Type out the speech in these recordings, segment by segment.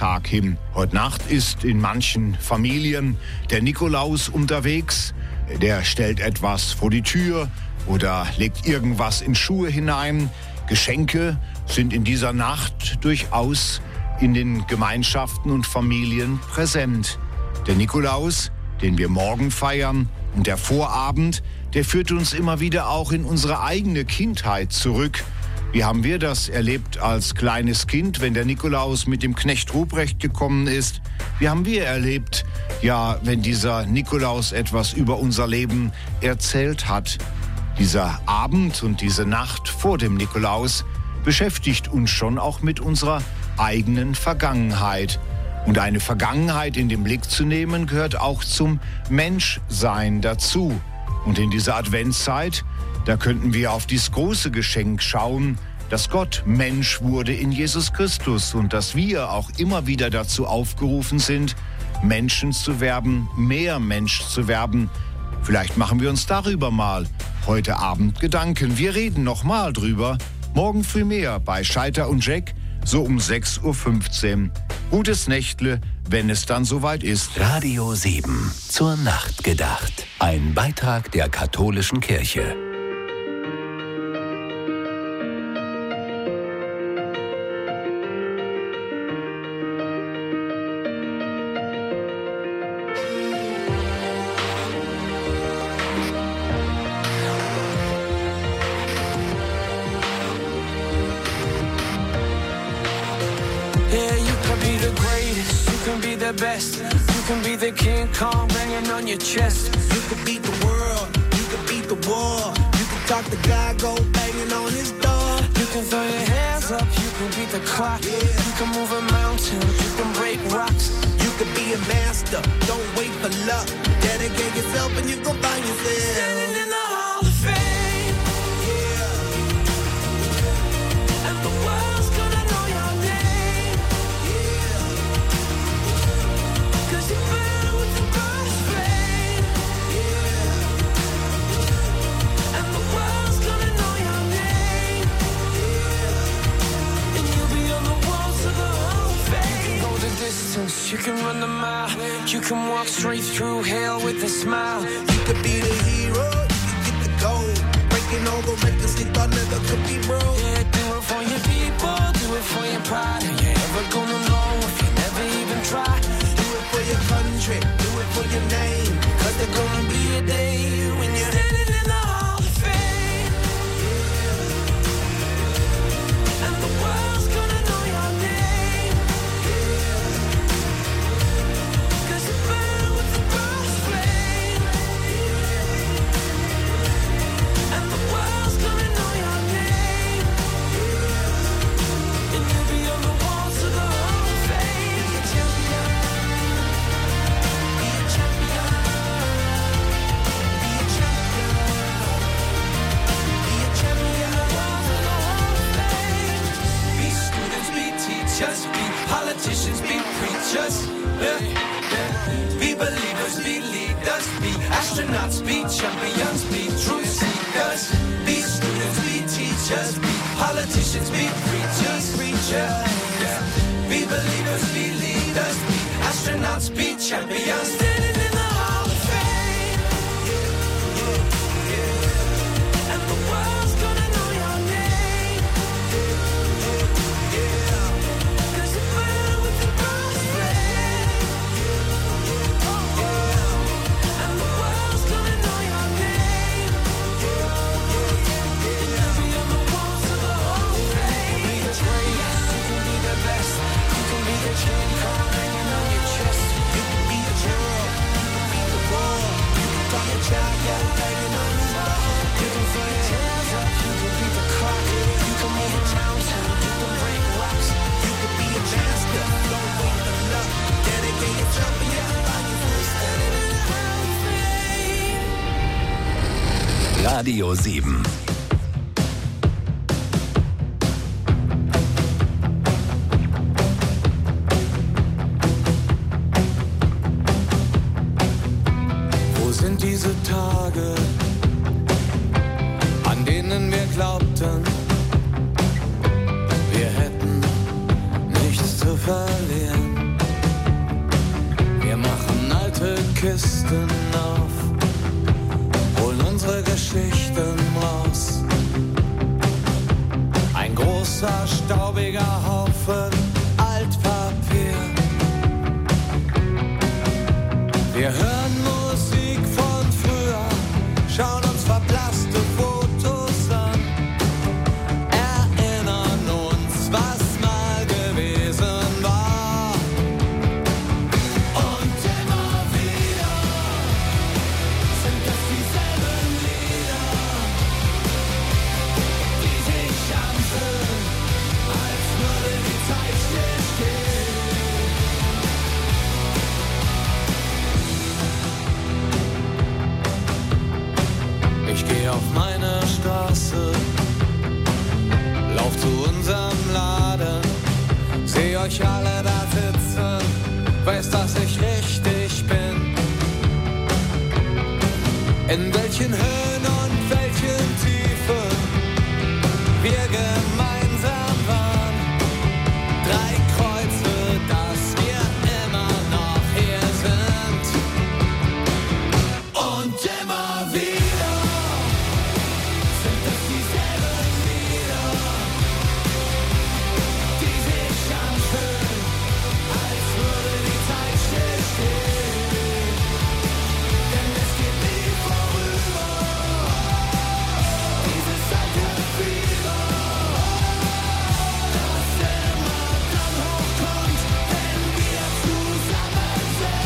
Tag hin. Heute Nacht ist in manchen Familien der Nikolaus unterwegs. Der stellt etwas vor die Tür oder legt irgendwas in Schuhe hinein. Geschenke sind in dieser Nacht durchaus in den Gemeinschaften und Familien präsent. Der Nikolaus, den wir morgen feiern, und der Vorabend, der führt uns immer wieder auch in unsere eigene Kindheit zurück. Wie haben wir das erlebt als kleines Kind, wenn der Nikolaus mit dem Knecht Ruprecht gekommen ist? Wie haben wir erlebt, ja, wenn dieser Nikolaus etwas über unser Leben erzählt hat? Dieser Abend und diese Nacht vor dem Nikolaus beschäftigt uns schon auch mit unserer eigenen Vergangenheit. Und eine Vergangenheit in den Blick zu nehmen, gehört auch zum Menschsein dazu. Und in dieser Adventszeit, da könnten wir auf dieses große Geschenk schauen, dass Gott Mensch wurde in Jesus Christus und dass wir auch immer wieder dazu aufgerufen sind, Menschen zu werden, mehr Mensch zu werden. Vielleicht machen wir uns darüber mal heute Abend Gedanken. Wir reden noch mal drüber. Morgen früh mehr bei Scheiter und Jack, so um 6:15 Uhr. Gutes Nächtle, wenn es dann soweit ist. Radio 7 zur Nacht gedacht. Ein Beitrag der katholischen Kirche. Best. You can be the King Kong banging on your chest. You can beat the world, you can beat the war. You can talk to God, go banging on his door. You can throw your hands up, you can beat the clock. Yeah. You can move a mountain, you can break rocks. You can be a master, don't wait for luck. Dedicate yourself and you gon' find yourself standing in the Hall of Fame. Yeah. And the world's gonna know your name. You can run the mile, you can walk straight through hell with a smile. You could be the hero, you can get the gold. Breaking all the records they thought never could be broke. Yeah, do it for your people, do it for your pride. Are you ever gonna know if you never even try? Do it for your country, do it for your name. Cause there's gonna be a day when you're standing in the Hall of Fame. Yeah. And the world's gonna know your name. Politicians be preachers, be believers, be leaders, be astronauts, be champions, be truth seekers, be students, be teachers, be politicians, be preachers, be believers, be leaders, be astronauts, be champions, standing in the Hall of Fame. And the world's gonna know your name. Radio 7. Wo sind diese Tage, an denen wir glaubten, wir hätten nichts zu verlieren? Kisten auf, holen unsere Geschichten raus. Ein großer, staubiger Haufen Altpapier. Wir hören Musik von früher, schauen uns verblasste Fotos an, erinnern uns, was mal gewesen war. Und immer wieder sind es dieselben Lieder, die sich anfühlen, als würde die Zeit stillstehen. Ich geh auf meine Straße, lauf zu unserem Laden, seh euch alle da sitzen, weiß, dass ich richtig bin. In welchen Höhen und welchen Tiefen wir gemeinsam waren. 3 Kreuze, dass wir immer noch hier sind. Und immer wieder sind es dieselben Lieder, die sich anfühlen, als würde die Zeit stillstehen. Denn es geht nie vorüber, dieses alte Fieber, das immer dann hochkommt, wenn wir zusammen sind.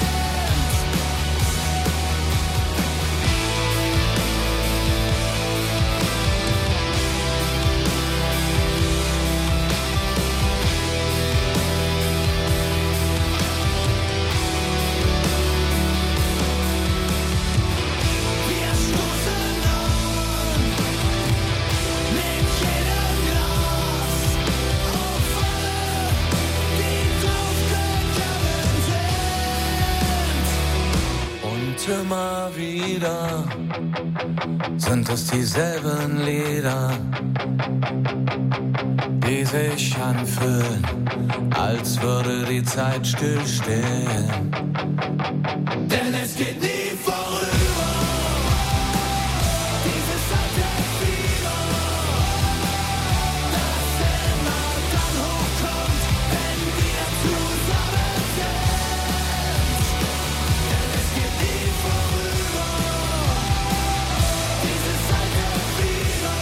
Wir stoßen an mit jedem Glas auf alle, die draufgegangen sind. Und immer wieder sind es dieselben Lieder, die sich anfühlen, als würde die Zeit stillstehen. Denn es geht nie vorüber, dieses alte Fieber, das immer dann hochkommt, wenn wir zusammen sind. Denn es geht nie vorüber, dieses alte Fieber,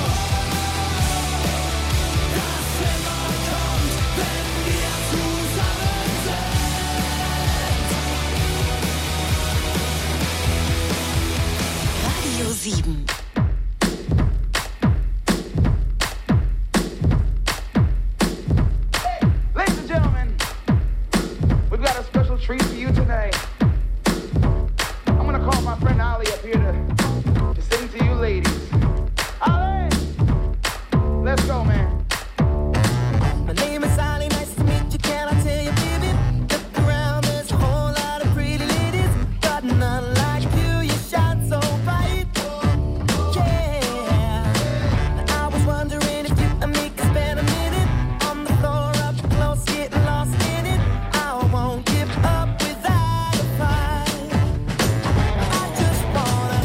das immer kommt, wenn wir zusammen sind. Radio 7. Ladies and gentlemen, we've got a special treat for you tonight. I'm gonna call my friend Ali up here to sing to you ladies. Ali, let's go, man. My name is Ali, nice to meet you, can I tell you, baby? Look around, there's a whole lot of pretty ladies, but none like you, you shine so bright. Yeah, I was wondering if you and me could spend a minute on the floor up close, getting lost in it. I won't give up without a fight. I just wanna,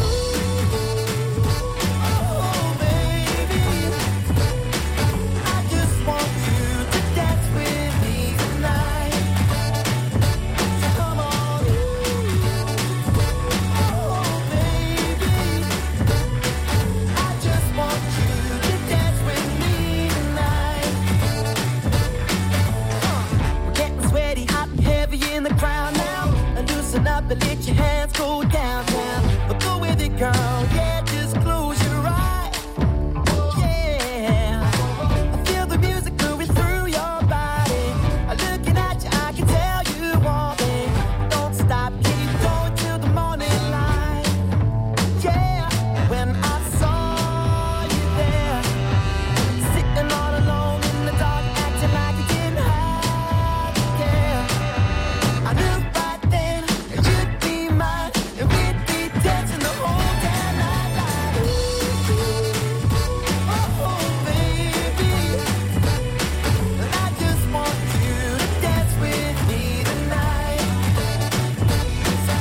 oh baby, I just want you to dance with me tonight. So come on, oh baby, I just want you to dance with me tonight. We're getting sweaty, hot and heavy in the crowd now. And loosen up and let your hands go downtown. But go with it, girl, yeah.